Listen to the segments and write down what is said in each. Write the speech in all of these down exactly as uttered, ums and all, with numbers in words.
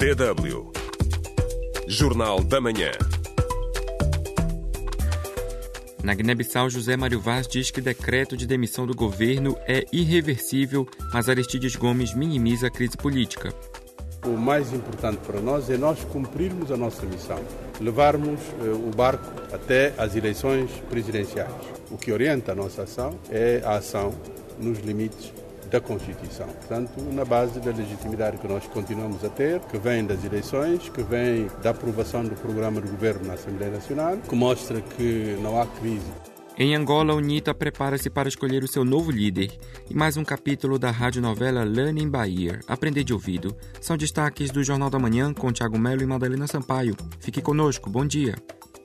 D W Jornal da Manhã. Na Guiné-Bissau, José Mário Vaz diz que decreto de demissão do governo é irreversível, mas Aristides Gomes minimiza a crise política. O mais importante para nós é nós cumprirmos a nossa missão, levarmos eh, o barco até as eleições presidenciais. O que orienta a nossa ação é a ação nos limites da Constituição. Portanto, na base da legitimidade que nós continuamos a ter, que vem das eleições, que vem da aprovação do programa de governo na Assembleia Nacional, que mostra que não há crise. Em Angola, a UNITA prepara-se para escolher o seu novo líder. E mais um capítulo da radionovela Learning by Ear, Aprender de Ouvido. São destaques do Jornal da Manhã com Tiago Melo e Madalena Sampaio. Fique conosco, bom dia.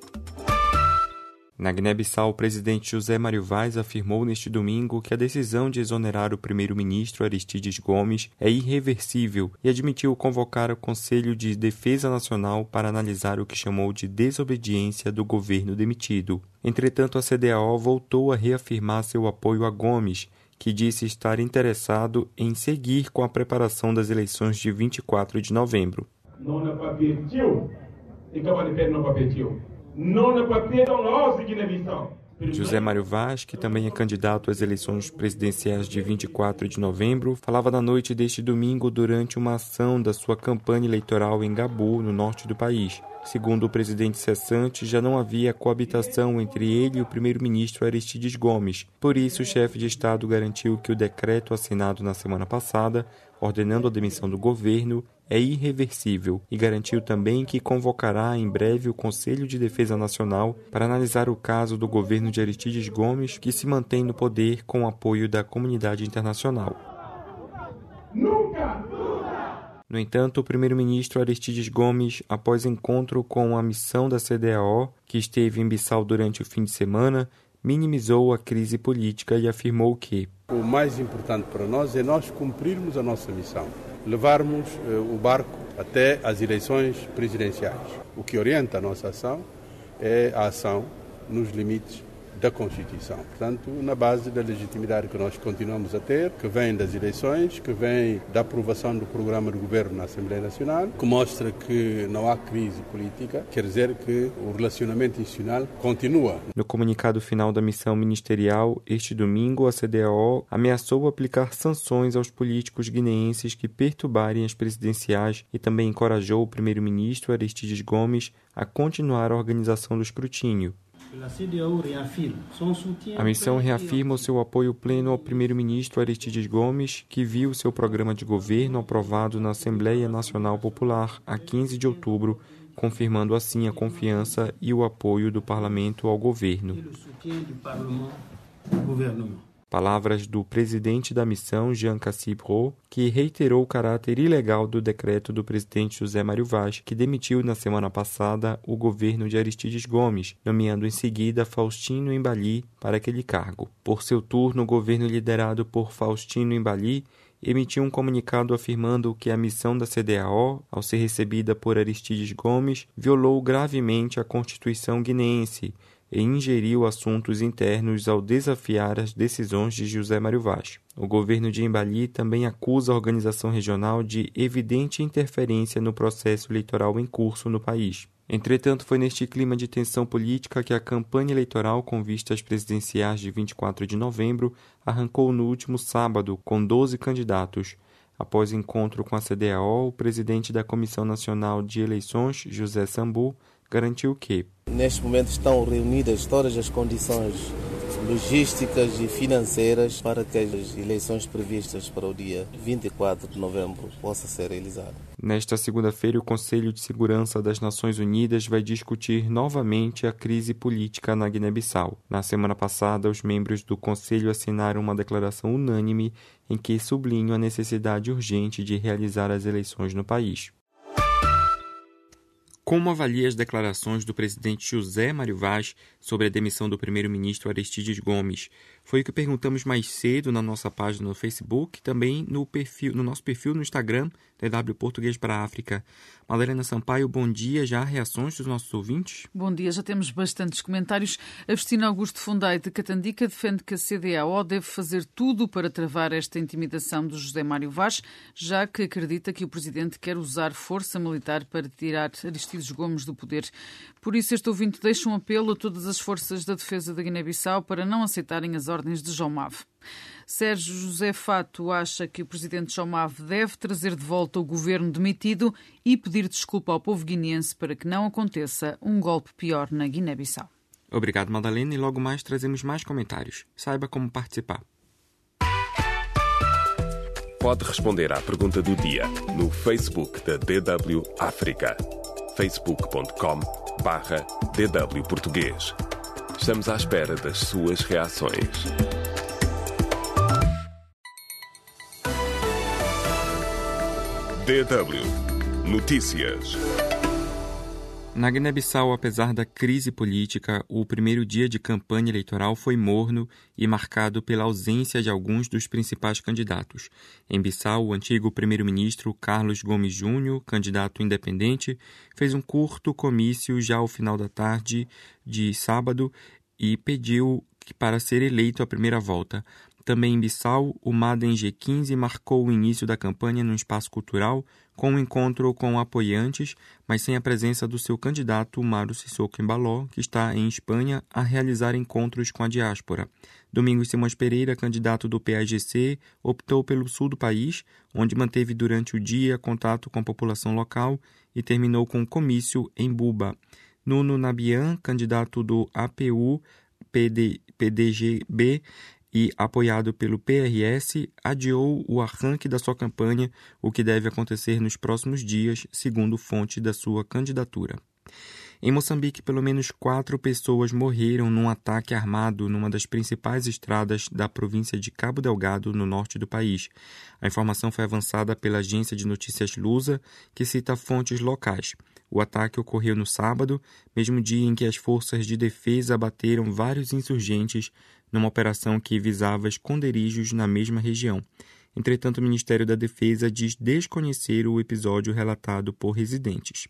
Na Guiné-Bissau, o presidente José Mário Vaz afirmou neste domingo que a decisão de exonerar o primeiro-ministro Aristides Gomes é irreversível e admitiu convocar o Conselho de Defesa Nacional para analisar o que chamou de desobediência do governo demitido. Entretanto, a C D A O voltou a reafirmar seu apoio a Gomes, que disse estar interessado em seguir com a preparação das eleições de vinte e quatro de novembro. Não é papel tio, e acaba de perder no papel tio. Não é papel da nossa Guiné-Bissau. José Mário Vaz, que também é candidato às eleições presidenciais de vinte e quatro de novembro, falava na noite deste domingo durante uma ação da sua campanha eleitoral em Gabu, no norte do país. Segundo o presidente cessante, já não havia coabitação entre ele e o primeiro-ministro Aristides Gomes. Por isso, o chefe de Estado garantiu que o decreto assinado na semana passada, ordenando a demissão do governo, é irreversível e garantiu também que convocará em breve o Conselho de Defesa Nacional para analisar o caso do governo de Aristides Gomes, que se mantém no poder com o apoio da comunidade internacional. Nunca! No entanto, o primeiro-ministro Aristides Gomes, após encontro com a missão da C D A O, que esteve em Bissau durante o fim de semana, minimizou a crise política e afirmou que o mais importante para nós é nós cumprirmos a nossa missão, levarmos eh, o barco até as eleições presidenciais. O que orienta a nossa ação é a ação nos limites da Constituição. Portanto, na base da legitimidade que nós continuamos a ter, que vem das eleições, que vem da aprovação do programa de governo na Assembleia Nacional, que mostra que não há crise política, quer dizer que o relacionamento institucional continua. No comunicado final da missão ministerial, este domingo, a C D A O ameaçou aplicar sanções aos políticos guineenses que perturbarem as presidenciais e também encorajou o primeiro-ministro Aristides Gomes a continuar a organização do escrutínio. A missão reafirma o seu apoio pleno ao primeiro-ministro Aristides Gomes, que viu seu programa de governo aprovado na Assembleia Nacional Popular a quinze de outubro, confirmando assim a confiança e o apoio do parlamento ao governo. Palavras do presidente da missão, Jean Cassibro, que reiterou o caráter ilegal do decreto do presidente José Mário Vaz, que demitiu na semana passada o governo de Aristides Gomes, nomeando em seguida Faustino Embali para aquele cargo. Por seu turno, o governo liderado por Faustino Embali emitiu um comunicado afirmando que a missão da C D A O, ao ser recebida por Aristides Gomes, violou gravemente a Constituição guineense e ingeriu assuntos internos ao desafiar as decisões de José Mário Vaz. O governo de Embali também acusa a organização regional de evidente interferência no processo eleitoral em curso no país. Entretanto, foi neste clima de tensão política que a campanha eleitoral com vistas presidenciais de vinte e quatro de novembro arrancou no último sábado, com doze candidatos. Após encontro com a C D A O, o presidente da Comissão Nacional de Eleições, José Sambu, garantiu que neste momento estão reunidas todas as condições logísticas e financeiras para que as eleições previstas para o dia vinte e quatro de novembro possam ser realizadas. Nesta segunda-feira, o Conselho de Segurança das Nações Unidas vai discutir novamente a crise política na Guiné-Bissau. Na semana passada, os membros do Conselho assinaram uma declaração unânime em que sublinham a necessidade urgente de realizar as eleições no país. Como avalia as declarações do presidente José Mário Vaz sobre a demissão do primeiro-ministro Aristides Gomes? Foi o que perguntamos mais cedo na nossa página no Facebook, também no, perfil, no nosso perfil no Instagram, D W Português para a África. Madalena Sampaio, bom dia. Já há reações dos nossos ouvintes? Bom dia, já temos bastantes comentários. Agostinho Augusto Fundai de Catandica defende que a C D A O deve fazer tudo para travar esta intimidação do José Mário Vaz, já que acredita que o Presidente quer usar força militar para tirar Aristides Gomes do poder. Por isso, este ouvinte deixa um apelo a todas as forças da defesa da Guiné-Bissau para não aceitarem as ordens de João Mave. Sérgio José Fato acha que o presidente João Mave deve trazer de volta o governo demitido e pedir desculpa ao povo guineense para que não aconteça um golpe pior na Guiné-Bissau. Obrigado, Madalena, e logo mais trazemos mais comentários. Saiba como participar. Pode responder à pergunta do dia no Facebook da D W África. facebook ponto com barra D W Português. Estamos à espera das suas reações. D W Notícias. Na Guiné-Bissau, apesar da crise política, o primeiro dia de campanha eleitoral foi morno e marcado pela ausência de alguns dos principais candidatos. Em Bissau, o antigo primeiro-ministro Carlos Gomes Júnior, candidato independente, fez um curto comício já ao final da tarde de sábado e pediu para ser eleito à primeira volta. Também em Bissau, o Madem G quinze marcou o início da campanha no espaço cultural com um encontro com apoiantes, mas sem a presença do seu candidato Maro Sissoko Embaló, que está em Espanha a realizar encontros com a diáspora. Domingos Simões Pereira, candidato do P A G C, optou pelo sul do país, onde manteve durante o dia contato com a população local e terminou com um comício em Buba. Nuno Nabian, candidato do A P U P D G B, e, apoiado pelo P R S, adiou o arranque da sua campanha, o que deve acontecer nos próximos dias, segundo fonte da sua candidatura. Em Moçambique, pelo menos quatro pessoas morreram num ataque armado numa das principais estradas da província de Cabo Delgado, no norte do país. A informação foi avançada pela agência de notícias Lusa, que cita fontes locais. O ataque ocorreu no sábado, mesmo dia em que as forças de defesa abateram vários insurgentes numa operação que visava esconderijos na mesma região. Entretanto, o Ministério da Defesa diz desconhecer o episódio relatado por residentes.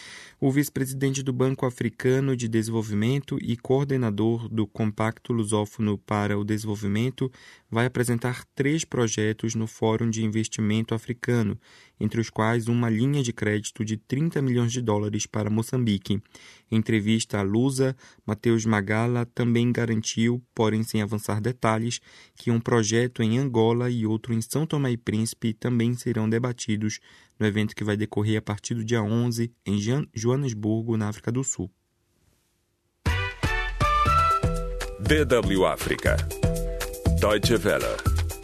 O vice-presidente do Banco Africano de Desenvolvimento e coordenador do Compacto Lusófono para o Desenvolvimento vai apresentar três projetos no Fórum de Investimento Africano, entre os quais uma linha de crédito de trinta milhões de dólares para Moçambique. Em entrevista à Lusa, Matheus Magala também garantiu, porém sem avançar detalhes, que um projeto em Angola e outro em São Tomé e Príncipe também serão debatidos no evento que vai decorrer a partir do dia onze em Joanesburgo, na África do Sul. D W África. Deutsche Welle.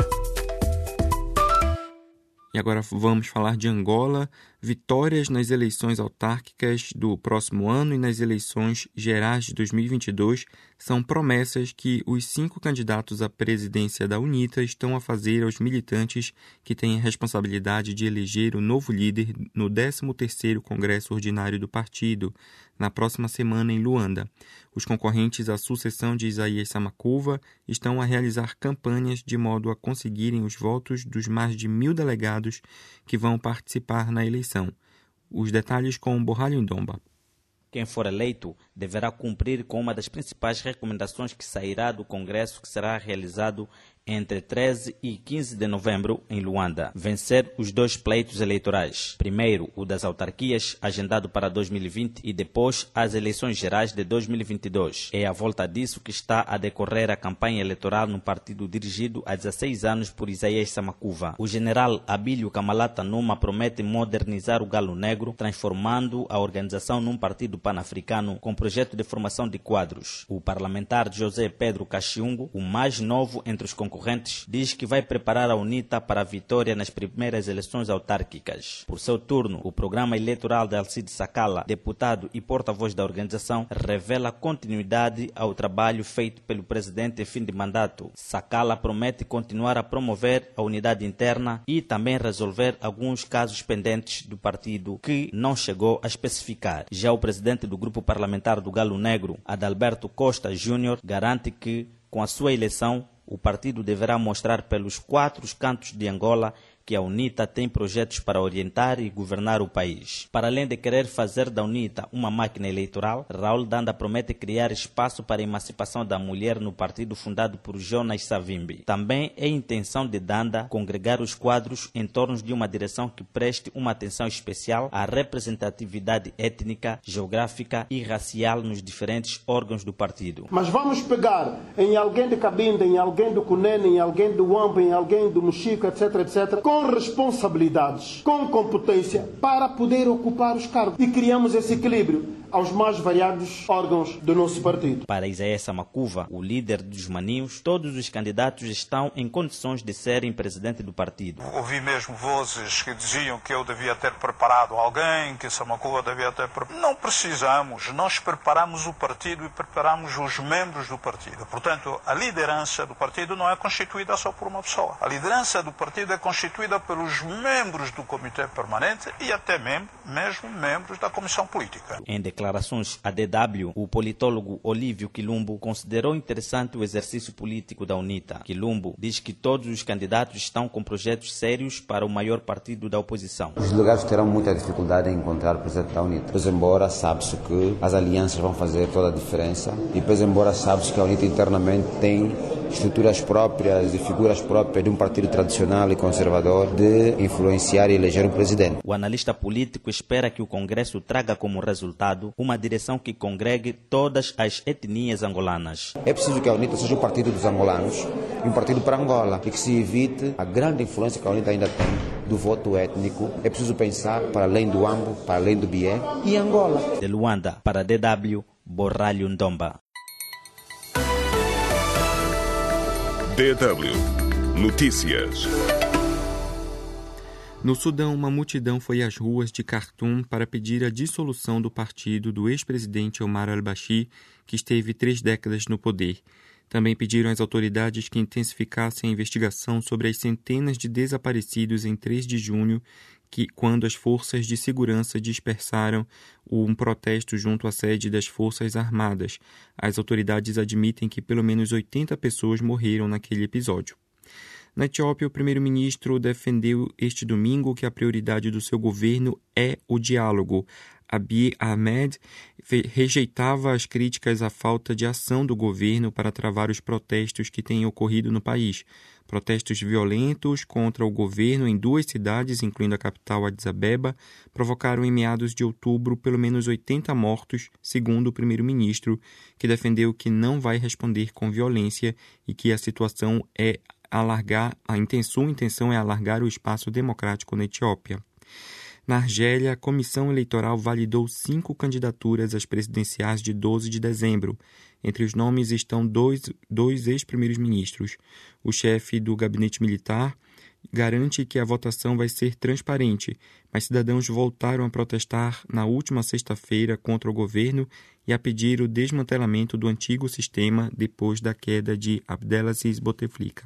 E agora vamos falar de Angola. Vitórias nas eleições autárquicas do próximo ano e nas eleições gerais de dois mil e vinte e dois são promessas que os cinco candidatos à presidência da UNITA estão a fazer aos militantes que têm a responsabilidade de eleger o novo líder no décimo terceiro Congresso Ordinário do partido, na próxima semana em Luanda. Os concorrentes à sucessão de Isaías Samakuva estão a realizar campanhas de modo a conseguirem os votos dos mais de mil delegados que vão participar na eleição. Os detalhes com Borralho Ndomba. Quem for eleito deverá cumprir com uma das principais recomendações que sairá do Congresso, que será realizado entre treze e quinze de novembro em Luanda. Vencer os dois pleitos eleitorais. Primeiro, o das autarquias, agendado para dois mil e vinte, e depois as eleições gerais de dois mil e vinte e dois. É à volta disso que está a decorrer a campanha eleitoral no partido dirigido há dezesseis anos por Isaías Samakuva. O general Abílio Kamalata Numa promete modernizar o Galo Negro, transformando a organização num partido pan-africano com projeto de formação de quadros. O parlamentar José Pedro Caxiungo, o mais novo entre os concorrentes, diz que vai preparar a UNITA para a vitória nas primeiras eleições autárquicas. Por seu turno, o programa eleitoral de Alcide Sakala, deputado e porta-voz da organização, revela continuidade ao trabalho feito pelo presidente em fim de mandato. Sakala promete continuar a promover a unidade interna e também resolver alguns casos pendentes do partido que não chegou a especificar. Já o presidente do grupo parlamentar do Galo Negro, Adalberto Costa Júnior, garante que, com a sua eleição, o partido deverá mostrar pelos quatro cantos de Angola que a UNITA tem projetos para orientar e governar o país. Para além de querer fazer da UNITA uma máquina eleitoral, Raul Danda promete criar espaço para a emancipação da mulher no partido fundado por Jonas Savimbi. Também é intenção de Danda congregar os quadros em torno de uma direção que preste uma atenção especial à representatividade étnica, geográfica e racial nos diferentes órgãos do partido. Mas vamos pegar em alguém de Cabinda, em alguém do Cunene, em alguém do Uamba, em alguém do Mochico, etc, etc, com responsabilidades, com competência, para poder ocupar os cargos. E criamos esse equilíbrio aos mais variados órgãos do nosso partido. Para Isaías Samacuva, o líder dos maninhos, todos os candidatos estão em condições de serem presidente do partido. Ouvi mesmo vozes que diziam que eu devia ter preparado alguém, que Samacuva devia ter preparado. Não precisamos, nós preparamos o partido e preparamos os membros do partido. Portanto, a liderança do partido não é constituída só por uma pessoa. A liderança do partido é constituída pelos membros do Comitê Permanente e até mesmo, mesmo membros da Comissão Política. Em declarações à D W, o politólogo Olívio Quilumbo considerou interessante o exercício político da UNITA. Quilumbo diz que todos os candidatos estão com projetos sérios para o maior partido da oposição. Os delegados terão muita dificuldade em encontrar o presidente da UNITA. Pois embora sabe-se que as alianças vão fazer toda a diferença e pois embora sabe-se que a UNITA internamente tem estruturas próprias e figuras próprias de um partido tradicional e conservador de influenciar e eleger um presidente. O analista político espera que o Congresso traga como resultado uma direção que congregue todas as etnias angolanas. É preciso que a UNITA seja um partido dos angolanos e um partido para Angola e que se evite a grande influência que a UNITA ainda tem do voto étnico. É preciso pensar para além do Ambo, para além do Bié e Angola. De Luanda, para a D W, Borralho Ndomba. D W Notícias. No Sudão, uma multidão foi às ruas de Khartoum para pedir a dissolução do partido do ex-presidente Omar al-Bashir, que esteve três décadas no poder. Também pediram às autoridades que intensificassem a investigação sobre as centenas de desaparecidos em três de junho, que, quando as forças de segurança dispersaram um protesto junto à sede das Forças Armadas. As autoridades admitem que pelo menos oitenta pessoas morreram naquele episódio. Na Etiópia, o primeiro-ministro defendeu este domingo que a prioridade do seu governo é o diálogo. Abiy Ahmed rejeitava as críticas à falta de ação do governo para travar os protestos que têm ocorrido no país. Protestos violentos contra o governo em duas cidades, incluindo a capital Addis Abeba, provocaram em meados de outubro pelo menos oitenta mortos, segundo o primeiro-ministro, que defendeu que não vai responder com violência e que a situação é alargar, a intenção, a intenção é alargar o espaço democrático na Etiópia. Na Argélia, a Comissão Eleitoral validou cinco candidaturas às presidenciais de doze de dezembro. Entre os nomes estão dois, dois ex-primeiros-ministros. O chefe do gabinete militar garante que a votação vai ser transparente, mas cidadãos voltaram a protestar na última sexta-feira contra o governo e a pedir o desmantelamento do antigo sistema depois da queda de Abdelaziz Bouteflika.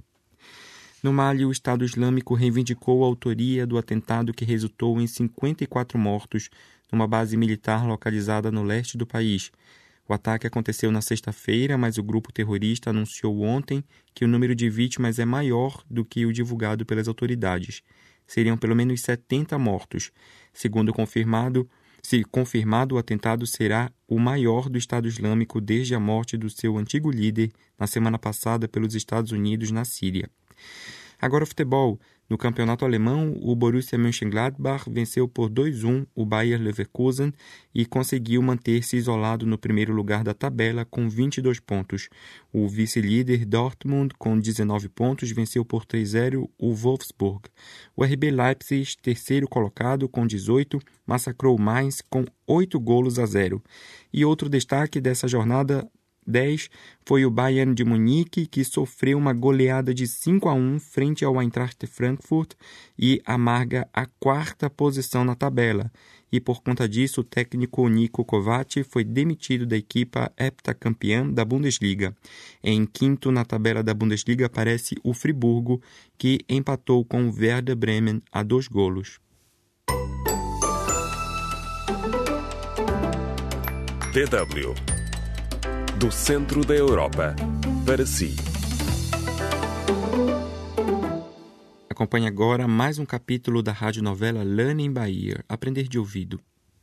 No Mali, o Estado Islâmico reivindicou a autoria do atentado que resultou em cinquenta e quatro mortos numa base militar localizada no leste do país. O ataque aconteceu na sexta-feira, mas o grupo terrorista anunciou ontem que o número de vítimas é maior do que o divulgado pelas autoridades. Seriam pelo menos setenta mortos. Segundo confirmado, se confirmado, o atentado será o maior do Estado Islâmico desde a morte do seu antigo líder na semana passada pelos Estados Unidos na Síria. Agora o futebol. No campeonato alemão, o Borussia Mönchengladbach venceu por dois a um o Bayer Leverkusen e conseguiu manter-se isolado no primeiro lugar da tabela com vinte e dois pontos. O vice-líder Dortmund, com dezenove pontos, venceu por três a zero o Wolfsburg. O R B Leipzig, terceiro colocado, com dezoito, massacrou o Mainz com oito golos a zero. E outro destaque dessa jornada dez foi o Bayern de Munique, que sofreu uma goleada de cinco a um frente ao Eintracht Frankfurt e amarga a quarta posição na tabela. E por conta disso, o técnico Niko Kovac foi demitido da equipa heptacampeã da Bundesliga. Em quinto na tabela da Bundesliga aparece o Friburgo, que empatou com o Werder Bremen a dois golos. D W Do centro da Europa para si. Acompanhe agora mais um capítulo da radionovela Learning by Ear, Aprender de Ouvido.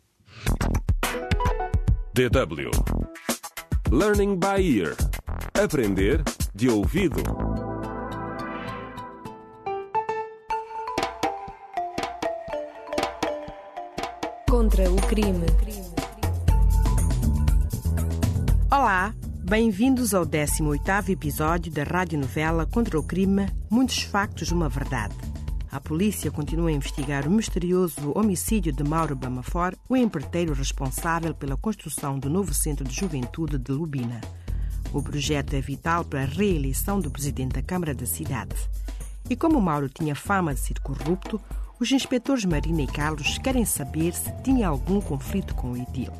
D W Learning by Ear, Aprender de Ouvido. Contra o crime. Olá, bem-vindos ao décimo oitavo episódio da radionovela Contra o crime, Muitos Factos, Uma Verdade. A polícia continua a investigar o misterioso homicídio de Mauro Bamafor, o empreiteiro responsável pela construção do novo centro de juventude de Lubina. O projeto é vital para a reeleição do presidente da Câmara da cidade. E como Mauro tinha fama de ser corrupto, os inspetores Marina e Carlos querem saber se tinha algum conflito com o edil.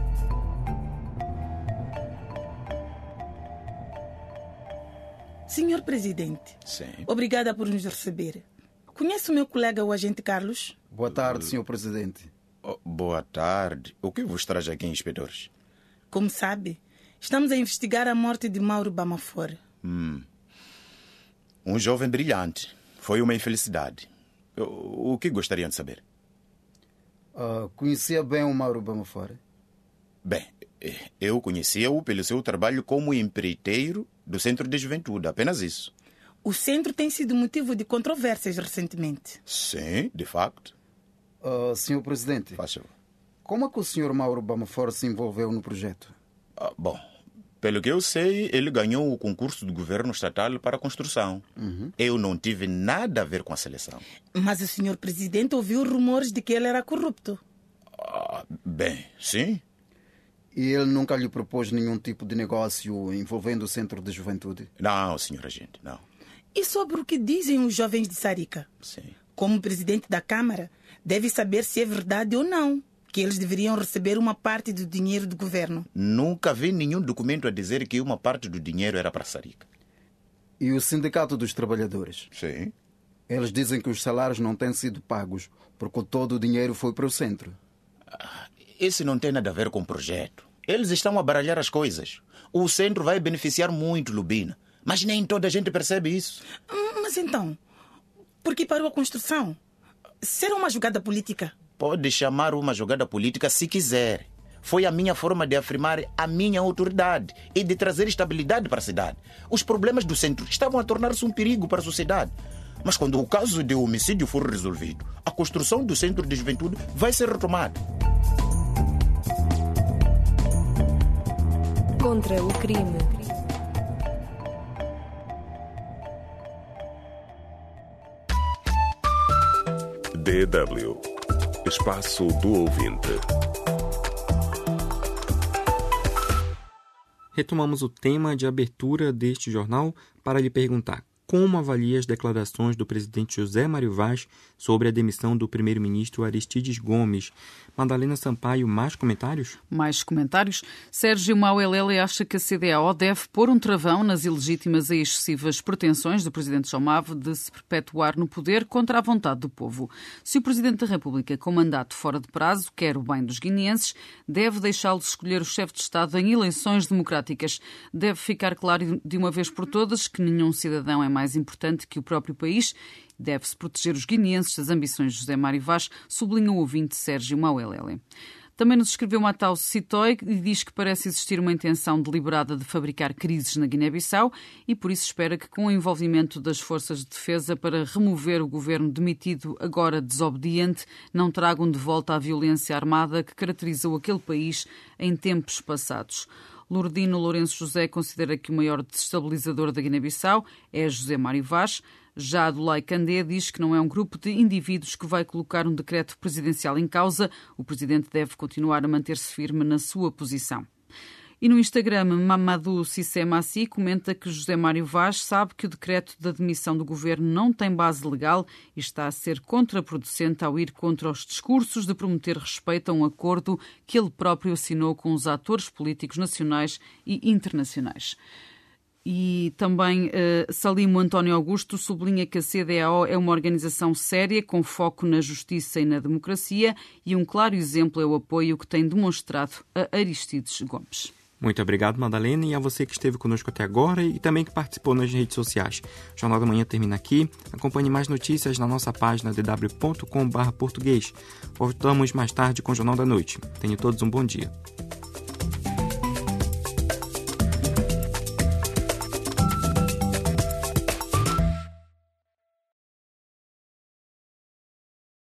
Senhor Presidente, Sim. Obrigada por nos receber. Conhece o meu colega, o agente Carlos? Boa tarde, senhor Presidente. Oh, boa tarde. O que vos traz aqui, inspetores? Como sabe, estamos a investigar a morte de Mauro Bamafor. Hum. Um jovem brilhante. Foi uma infelicidade. O que gostariam de saber? Uh, conhecia bem o Mauro Bamafor? Bem, eu conhecia-o pelo seu trabalho como empreiteiro do Centro de Juventude, apenas isso. O centro tem sido motivo de controvérsias recentemente. Sim, de facto. Uh, senhor Presidente, Faz favor. Como é que o senhor Mauro Bamafor se envolveu no projeto? Ah, bom, pelo que eu sei, ele ganhou o concurso do governo estatal para a construção. Uhum. Eu não tive nada a ver com a seleção. Mas o senhor Presidente ouviu rumores de que ele era corrupto. Ah, bem, sim. E ele nunca lhe propôs nenhum tipo de negócio envolvendo o Centro de Juventude? Não, senhor agente, não. E sobre o que dizem os jovens de Sarica? Sim. Como presidente da Câmara, deve saber se é verdade ou não que eles deveriam receber uma parte do dinheiro do governo. Nunca vi nenhum documento a dizer que uma parte do dinheiro era para Sarica. E o Sindicato dos Trabalhadores? Sim. Eles dizem que os salários não têm sido pagos porque todo o dinheiro foi para o centro. Isso não tem nada a ver com o projeto. Eles estão a baralhar as coisas. O centro vai beneficiar muito Lubina, mas nem toda a gente percebe isso. Mas então, por que parou a construção? Será uma jogada política? Pode chamar uma jogada política se quiser. Foi a minha forma de afirmar a minha autoridade e de trazer estabilidade para a cidade. Os problemas do centro estavam a tornar-se um perigo para a sociedade. Mas quando o caso de homicídio for resolvido, a construção do Centro de Juventude vai ser retomada. Contra o crime. D W Espaço do Ouvinte. Retomamos o tema de abertura deste jornal para lhe perguntar como avalia as declarações do presidente José Mário Vaz sobre a demissão do primeiro-ministro Aristides Gomes. Madalena Sampaio, mais comentários? Mais comentários. Sérgio Mauelele acha que a C D A O deve pôr um travão nas ilegítimas e excessivas pretensões do presidente João Mavo de se perpetuar no poder contra a vontade do povo. Se o presidente da República, com mandato fora de prazo, quer o bem dos guineenses, deve deixá-los escolher o chefe de Estado em eleições democráticas. Deve ficar claro de uma vez por todas que nenhum cidadão é mais importante que o próprio país. Deve-se proteger os guineenses das ambições de José Mário Vaz, sublinha o ouvinte Sérgio Mauelele. Também nos escreveu Matau Citói e diz que parece existir uma intenção deliberada de fabricar crises na Guiné-Bissau e por isso espera que, com o envolvimento das forças de defesa para remover o governo demitido, agora desobediente, não tragam de volta a violência armada que caracterizou aquele país em tempos passados. Lourdino Lourenço José considera que o maior desestabilizador da Guiné-Bissau é José Mário Vaz. Já Adolai Candé diz que não é um grupo de indivíduos que vai colocar um decreto presidencial em causa. O presidente deve continuar a manter-se firme na sua posição. E no Instagram, Mamadou Cissé Massi comenta que José Mário Vaz sabe que o decreto da demissão do governo não tem base legal e está a ser contraproducente ao ir contra os discursos de prometer respeito a um acordo que ele próprio assinou com os atores políticos nacionais e internacionais. E também uh, Salimo António Augusto sublinha que a C D A O é uma organização séria com foco na justiça e na democracia e um claro exemplo é o apoio que tem demonstrado a Aristides Gomes. Muito obrigado, Madalena, e a você que esteve conosco até agora e também que participou nas redes sociais. O Jornal da Manhã termina aqui. Acompanhe mais notícias na nossa página d w ponto com barra português. Voltamos mais tarde com o Jornal da Noite. Tenham todos um bom dia.